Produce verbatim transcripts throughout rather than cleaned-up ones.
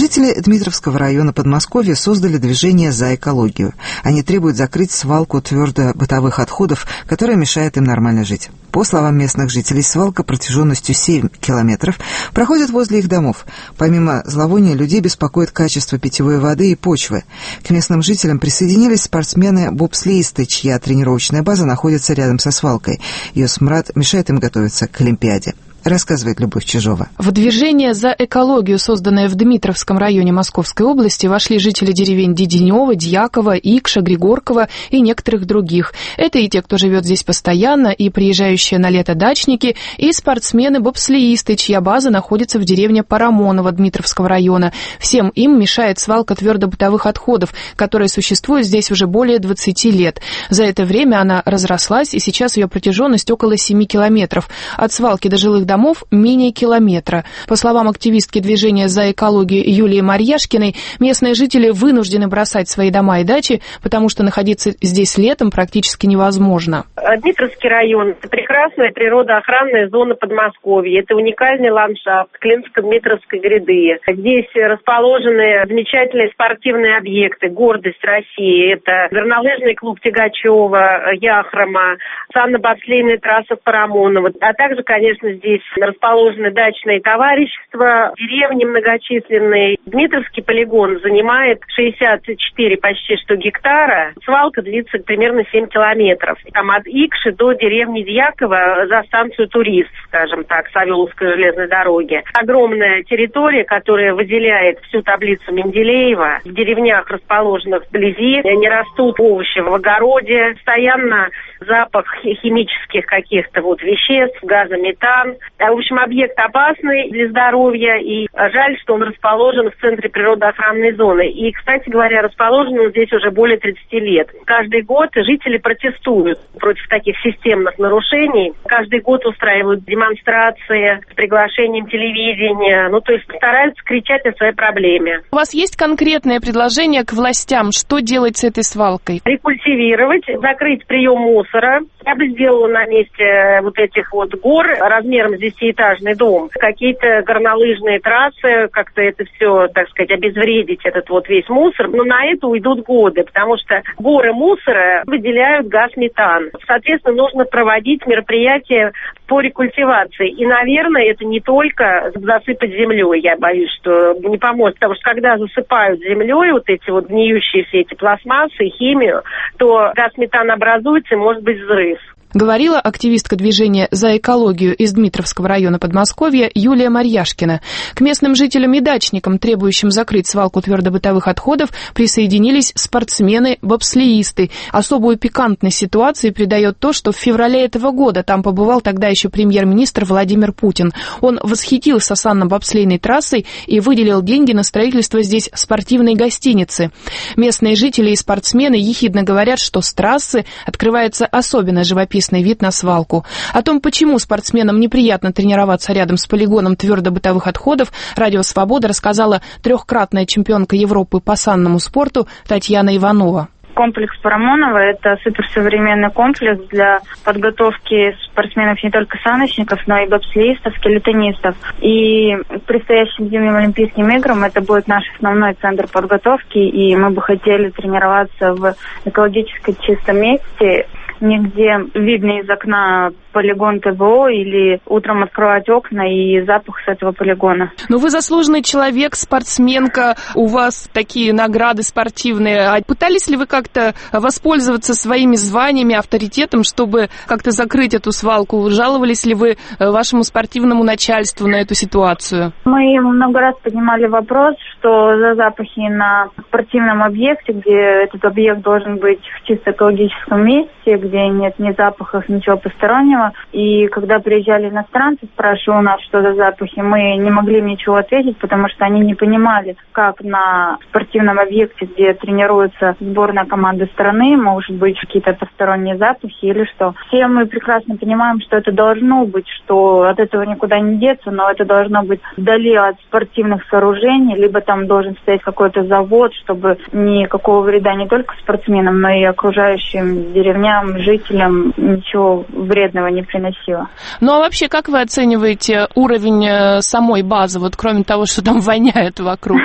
Жители Дмитровского района Подмосковья создали движение «За экологию». Они требуют закрыть свалку твердобытовых отходов, которая мешает им нормально жить. По словам местных жителей, свалка протяженностью семь километров проходит возле их домов. Помимо зловония, людей беспокоит качество питьевой воды и почвы. К местным жителям присоединились спортсмены-бобслеисты, чья тренировочная база находится рядом со свалкой. Ее смрад мешает им готовиться к Олимпиаде. Рассказывает Любовь Чижова. В движение «За экологию», созданное в Дмитровском районе Московской области, вошли жители деревень Деденево, Дьяково, Икша, Григорково и некоторых других. Это и те, кто живет здесь постоянно, и приезжающие на лето дачники, и спортсмены-бобслеисты, чья база находится в деревне Парамоново Дмитровского района. Всем им мешает свалка твердобытовых отходов, которая существует здесь уже более двадцати лет. За это время она разрослась, и сейчас ее протяженность около семи километров. От свалки до жилых домов домов менее километра. По словам активистки движения «За экологию» Юлии Марьяшкиной, местные жители вынуждены бросать свои дома и дачи, потому что находиться здесь летом практически невозможно. Дмитровский район – это прекрасная природоохранная зона Подмосковья. Это уникальный ландшафт Клинско-Дмитровской гряды. Здесь расположены замечательные спортивные объекты, гордость России. Это горнолыжный клуб Тягачева, Яхрома, санно-бобслейная трасса Парамонова. А также, конечно, здесь расположены дачные товарищества, деревни многочисленные. Дмитровский полигон занимает шестьдесят четыре почти что гектара. Свалка длится примерно семь километров. Там от Икши до деревни Дьяково за станцию Турист, скажем так, Савеловской железной дороги. Огромная территория, которая выделяет всю таблицу Менделеева. В деревнях, расположенных вблизи, не растут овощи в огороде. Постоянно запах химических каких-то вот веществ, газа, метан. В общем, объект опасный для здоровья, и жаль, что он расположен в центре природоохранной зоны. И, кстати говоря, расположен он здесь уже более тридцати лет. Каждый год жители протестуют против таких системных нарушений. Каждый год устраивают демонстрации с приглашением телевидения. Ну, то есть стараются кричать о своей проблеме. У вас есть конкретное предложение к властям? Что делать с этой свалкой? Рекультивировать, закрыть прием мусора. Я бы сделала на месте вот этих вот гор размером с десятиэтажный дом какие-то горнолыжные трассы, как-то это все, так сказать, обезвредить, этот вот весь мусор. Но на это уйдут годы, потому что горы мусора выделяют газ метан. Соответственно, нужно проводить мероприятия по рекультивации. И, наверное, это не только засыпать землей. Я боюсь, что не поможет. Потому что когда засыпают землей вот эти вот гниющие все эти пластмассы, химию, то газ метан образуется и может быть взрыв. Говорила активистка движения «За экологию» из Дмитровского района Подмосковья Юлия Марьяшкина. К местным жителям и дачникам, требующим закрыть свалку твердобытовых отходов, присоединились спортсмены-бобслеисты. Особую пикантность ситуации придает то, что в феврале этого года там побывал тогда еще премьер-министр Владимир Путин. Он восхитился санно-бобслейной трассой и выделил деньги на строительство здесь спортивной гостиницы. Местные жители и спортсмены ехидно говорят, что с трассы открывается особенно живописный вид на свалку. О том, почему спортсменам неприятно тренироваться рядом с полигоном твердобытовых отходов, Радио Свобода рассказала трехкратная чемпионка Европы по санному спорту Татьяна Иванова. Комплекс Парамонова – это суперсовременный комплекс для подготовки спортсменов не только саночников, но и бобслеистов, скелетонистов. И к предстоящим зимним Олимпийским играм это будет наш основной центр подготовки, и мы бы хотели тренироваться в экологически чистом месте, нигде видно из окна полигон ТВО или утром открывать окна и запах с этого полигона. Ну, вы заслуженный человек, спортсменка, у вас такие награды спортивные. А пытались ли вы как-то воспользоваться своими званиями, авторитетом, чтобы как-то закрыть эту свалку? Жаловались ли вы вашему спортивному начальству на эту ситуацию? Мы много раз поднимали вопрос, что за запахи на спортивном объекте, где этот объект должен быть в чисто экологическом месте, где нет ни запахов, ничего постороннего. И когда приезжали иностранцы, спрашивали у нас, что за запахи, мы не могли им ничего ответить, потому что они не понимали, как на спортивном объекте, где тренируется сборная команда страны, может быть какие-то посторонние запахи или что. Все мы прекрасно понимаем, что это должно быть, что от этого никуда не деться, но это должно быть вдали от спортивных сооружений, либо там должен стоять какой-то завод, чтобы никакого вреда не только спортсменам, но и окружающим деревням, жителям ничего вредного не приносило. Ну а вообще, как вы оцениваете уровень самой базы, вот кроме того, что там воняет вокруг?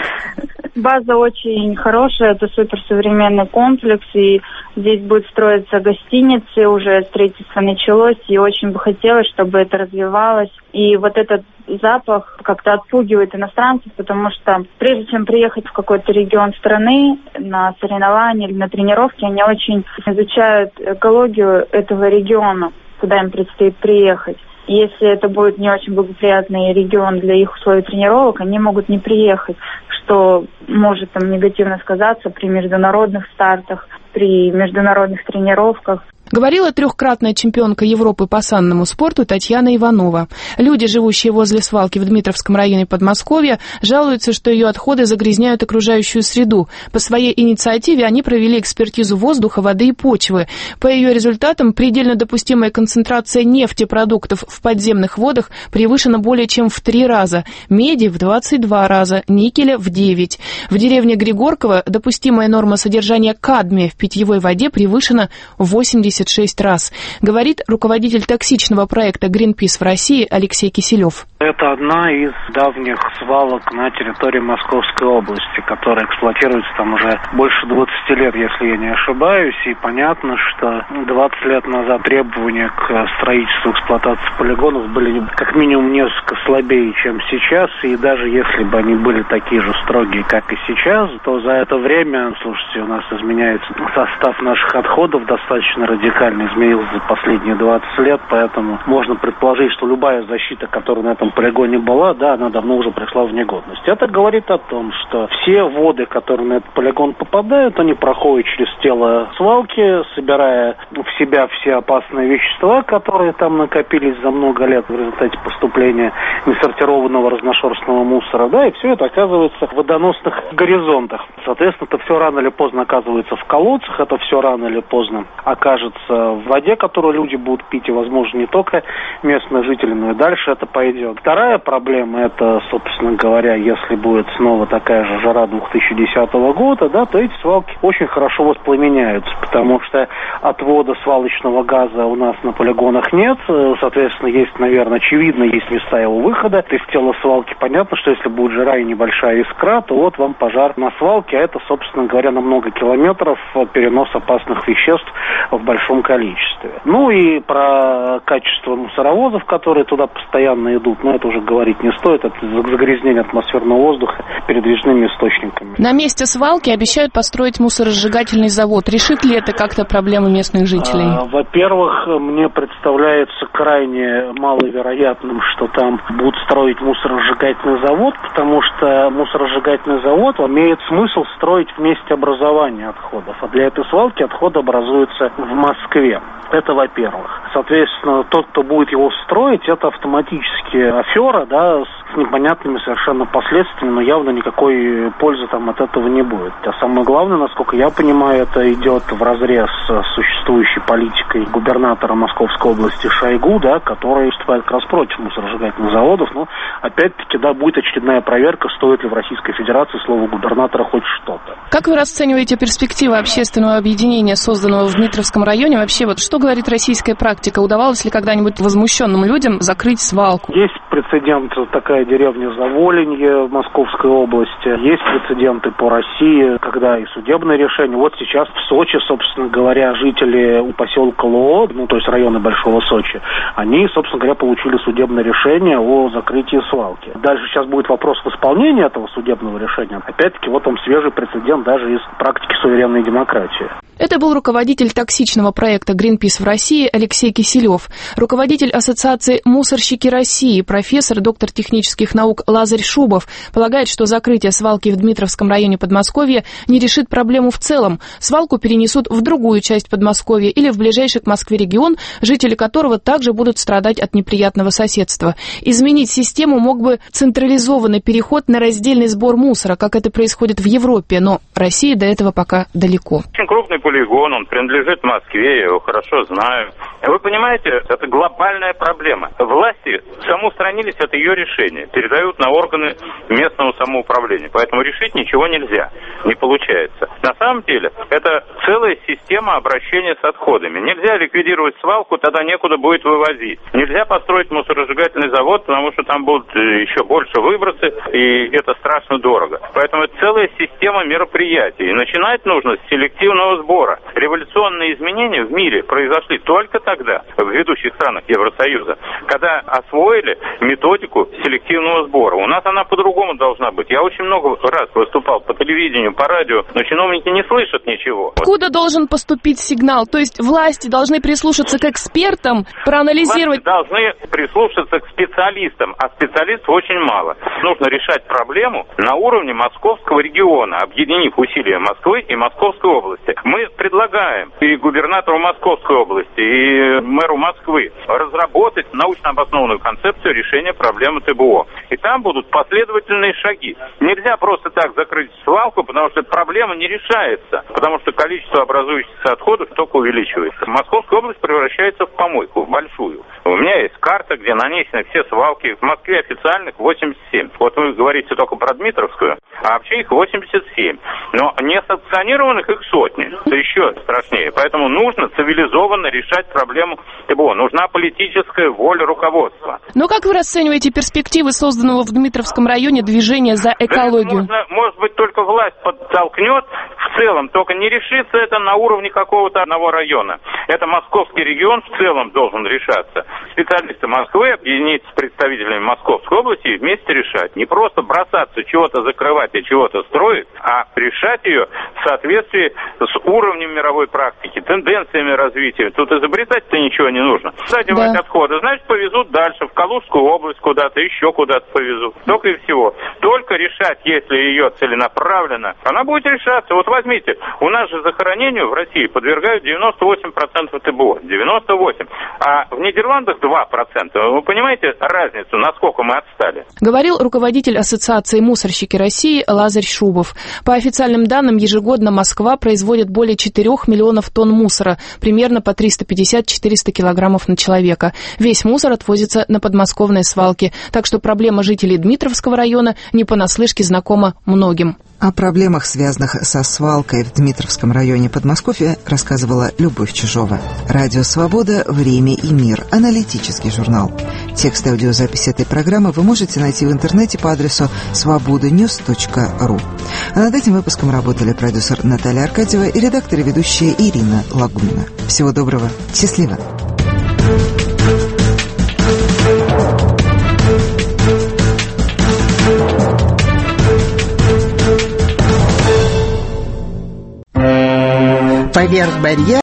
База очень хорошая, это суперсовременный комплекс, и здесь будет строиться гостиницы, уже строительство началось, и очень бы хотелось, чтобы это развивалось. И вот этот запах как-то отпугивает иностранцев, потому что прежде чем приехать в какой-то регион страны на соревнования или на тренировки, они очень изучают экологию этого региона, куда им предстоит приехать. Если это будет не очень благоприятный регион для их условий тренировок, они могут не приехать, что может там негативно сказаться при международных стартах, при международных тренировках. Говорила трехкратная чемпионка Европы по санному спорту Татьяна Иванова. Люди, живущие возле свалки в Дмитровском районе Подмосковья, жалуются, что ее отходы загрязняют окружающую среду. По своей инициативе они провели экспертизу воздуха, воды и почвы. По ее результатам предельно допустимая концентрация нефтепродуктов в подземных водах превышена более чем в три раза, меди в двадцать два раза, никеля в девять. В деревне Григорково допустимая норма содержания кадмия в питьевой воде превышена восемьдесят шесть раз, говорит руководитель токсичного проекта Greenpeace в России Алексей Киселев. Это одна из давних свалок на территории Московской области, которая эксплуатируется там уже больше двадцати лет, если я не ошибаюсь. И понятно, что двадцать лет назад требования к строительству и эксплуатации полигонов были как минимум несколько слабее, чем сейчас. И даже если бы они были такие же строгие, как и сейчас, то за это время, слушайте, у нас изменяется состав наших отходов достаточно радикально изменился за последние двадцать лет, поэтому можно предположить, что любая защита, которая на этом полигоне была, да, она давно уже пришла в негодность. Это говорит о том, что все воды, которые на этот полигон попадают, они проходят через тело свалки, собирая в себя все опасные вещества, которые там накопились за много лет в результате поступления несортированного разношерстного мусора, да, и все это оказывается в водоносных горизонтах. Соответственно, это все рано или поздно оказывается в колодцах, это все рано или поздно окажется в воде, которую люди будут пить, и, возможно, не только местные жители, но и дальше это пойдет. Вторая проблема, это, собственно говоря, если будет снова такая же жара две тысячи десятого года, да, то эти свалки очень хорошо воспламеняются, потому что отвода свалочного газа у нас на полигонах нет, соответственно, есть, наверное, очевидно, есть места его выхода. Из тела свалки понятно, что если будет жара и небольшая искра, то вот вам пожар на свалке, а это, собственно говоря, на много километров перенос опасных веществ в большом количестве. Ну и про качество мусоровозов, которые туда постоянно идут, но это уже говорить не стоит, это загрязнение атмосферного воздуха передвижными источниками. На месте свалки обещают построить мусоросжигательный завод. Решит ли это как-то проблемы местных жителей? А, во-первых, мне представляется крайне маловероятным, что там будут строить мусоросжигательный завод, потому что мусоросжигательный завод имеет смысл строить в месте образования отходов. А для этой свалки отходы образуются в Москве. Это во-первых. Соответственно, тот, кто будет его строить, это автоматически афера, да, с непонятными совершенно последствиями, но явно никакой пользы там от этого не будет. А самое главное, насколько я понимаю, это идет вразрез с существующей политикой губернатора Московской области Шойгу, да, который выступает как раз против мусоросжигательных заводов. Но опять-таки, да, будет очередная проверка, стоит ли в Российской Федерации слово губернатора хоть что-то. Как вы расцениваете перспективы общественного объединения, созданного в Дмитровском районе? Вообще, вот что говорит российская практика? Удавалось ли когда-нибудь возмущенным людям закрыть свалку? Есть прецедент, такая деревня Заволенье в Московской области. Есть прецеденты по России, когда и судебное решение. Вот сейчас в Сочи, собственно говоря, жители у поселка Лоо, ну, то есть района Большого Сочи, они, собственно говоря, получили судебное решение о закрытии свалки. Дальше сейчас будет вопрос в исполнении этого судебного решения. Опять-таки, вот он свежий прецедент даже из практики суверенной демократии. Это был руководитель токсичного проекта Greenpeace в России Алексей Киселев, руководитель Ассоциации «Мусорщики России», профессор, доктор технических наук Лазарь Шубов, полагает, что закрытие свалки в Дмитровском районе Подмосковья не решит проблему в целом. Свалку перенесут в другую часть Подмосковья или в ближайший к Москве регион, жители которого также будут страдать от неприятного соседства. Изменить систему мог бы централизованный переход на раздельный сбор мусора, как это происходит в Европе, но России до этого пока далеко. Очень крупный полигон, он принадлежит Москве, я его хорошо знаю. Вы понимаете, это глобальная проблема. Власти самоустранились, это ее решение, передают на органы местного самоуправления. Поэтому решить ничего нельзя, не получается. На самом деле, это целая система обращения с отходами. Нельзя ликвидировать свалку, тогда некуда будет вывозить. Нельзя построить мусоросжигательный завод, потому что там будут еще больше выбросы, и это страшно дорого. Поэтому это целая система мероприятий. И начинать нужно с селективного сбора. Революционные изменения в мире произошли только тогда, в ведущих странах Евросоюза, когда освоили методику селективного сбора. У нас она по-другому должна быть. Я очень много раз выступал по телевидению, по радио, но чиновники не слышат ничего. Куда должен поступить сигнал? То есть власти должны прислушаться к экспертам, проанализировать... Власти должны прислушаться к специалистам, а специалистов очень мало. Нужно решать проблему на уровне московского региона, объединив усилия Москвы и Московской области. Мы предлагаем и губернатору Московской области, и мэру Москвы разработать научно обоснованную концепцию решения проблемы ТБО. И там будут последовательные шаги. Нельзя просто так закрыть свалку, потому что эта проблема не решается, потому что количество образующихся отходов только увеличивается. Московская область превращается в помойку, в большую. У меня есть карта, где нанесены все свалки. В Москве официальных восемьдесят семь. Вот вы говорите только про Дмитровскую, а вообще их восемьдесят семь. Но не санкционированных их сотни. Это еще страшнее. Поэтому нужно цивилизованно решать проблему ТБО. Нужна политическая воля руководства. Но как вы расцениваете перспективы созданного в Дмитровском районе движения за экологию? Да, можно, может быть, только власть подтолкнет в целом, только не решится это на уровне какого-то одного района. Это московский регион в целом должен решаться. Специалисты Москвы объединить с представителями Московской области и вместе решать. Не просто бросаться, чего-то закрывать и чего-то строить, а решать ее в соответствии с уровнем мировой практики, тенденциями развития. Тут изобретать-то ничего не нужно. Садивать да. отходы, значит, повезут дальше, в Калужскую область куда-то, еще куда-то повезут. Только и всего. Только решать, если ее целенаправленно, она будет решаться. Вот возьмите, у нас же захоронению в России подвергают девяносто восемь процентов ТБО. девяносто восемь процентов. А в Нидерландах два процента. Вы понимаете разницу, насколько мы отстали? Говорил руководитель Ассоциации «Мусорщики России» Лазарь Шубов. По официальным данным, ежегодно Москва производит более четырех миллионов тонн мусора, примерно по триста пятьдесят - четыреста килограммов на человека. Весь мусор отвозится на подмосковные свалки, так что проблема жителей Дмитровского района не понаслышке знакома многим. О проблемах, связанных со свалкой в Дмитровском районе Подмосковья, рассказывала Любовь Чижова. Радио «Свобода. Время и мир». Аналитический журнал. Текст и аудиозапись этой программы вы можете найти в интернете по адресу свобода ньюс точка ру. А над этим выпуском работали продюсер Наталья Аркадьева и редактор и ведущая Ирина Лагунина. Всего доброго. Счастливо. Поверх барьера